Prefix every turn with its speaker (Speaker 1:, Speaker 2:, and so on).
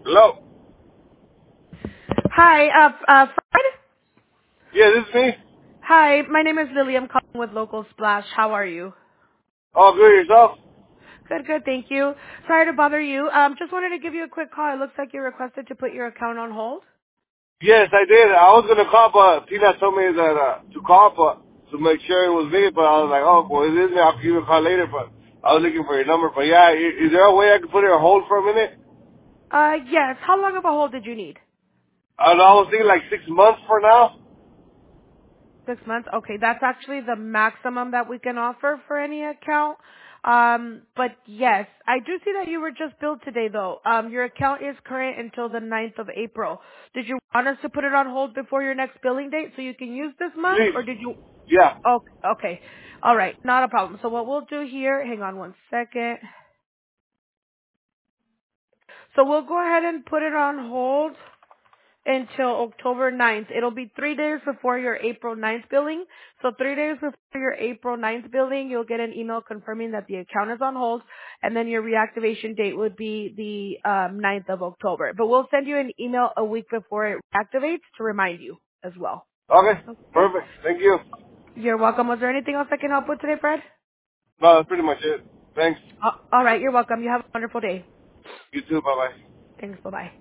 Speaker 1: Hello.
Speaker 2: Hi, Fred?
Speaker 1: Yeah, this is me.
Speaker 2: Hi, my name is Lily. I'm calling with Local Splash. How are you?
Speaker 1: All good yourself?
Speaker 2: Good, good, thank you. Sorry to bother you. Just wanted to give you a quick call. It looks like you requested to put your account on hold.
Speaker 1: Yes, I did. I was gonna call, but Tina told me that to call, but to make sure it was me. But I was like, oh, well, it is me. I'll give you a call later. But I was looking for your number. But yeah, is there a way I can put it on hold for a minute?
Speaker 2: Yes. How long of a hold did you need?
Speaker 1: I was thinking like 6 months for now.
Speaker 2: 6 months? Okay, that's actually the maximum that we can offer for any account. But yes, I do see that you were just billed today though. Your account is current until the 9th of April. Did you want us to put it on hold before your next billing date so you can use this month,
Speaker 1: Please.
Speaker 2: or did you?
Speaker 1: Yeah.
Speaker 2: Oh, okay. All right. Not a problem. So what we'll do here, hang on one second. So we'll go ahead and put it on hold until October 9th. It'll be 3 days before your April 9th billing. So 3 days before your April 9th billing, you'll get an email confirming that the account is on hold, and then your reactivation date would be the 9th of October. But we'll send you an email a week before it activates to remind you as well.
Speaker 1: Okay.
Speaker 2: Okay.
Speaker 1: Perfect. Thank you.
Speaker 2: You're welcome. Was there anything else I can help with today, Fred?
Speaker 1: No, that's pretty much it. Thanks.
Speaker 2: All right. You're welcome. You have a wonderful day.
Speaker 1: You too. Bye bye.
Speaker 2: Thanks. Bye-bye.